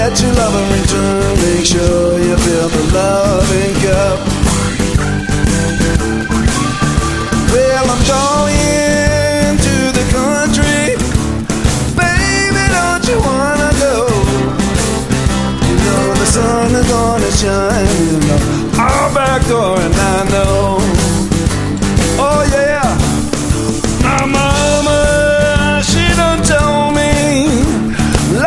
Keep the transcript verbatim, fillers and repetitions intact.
get your love in return. Make sure you fill the loving cup. Well, I'm gone.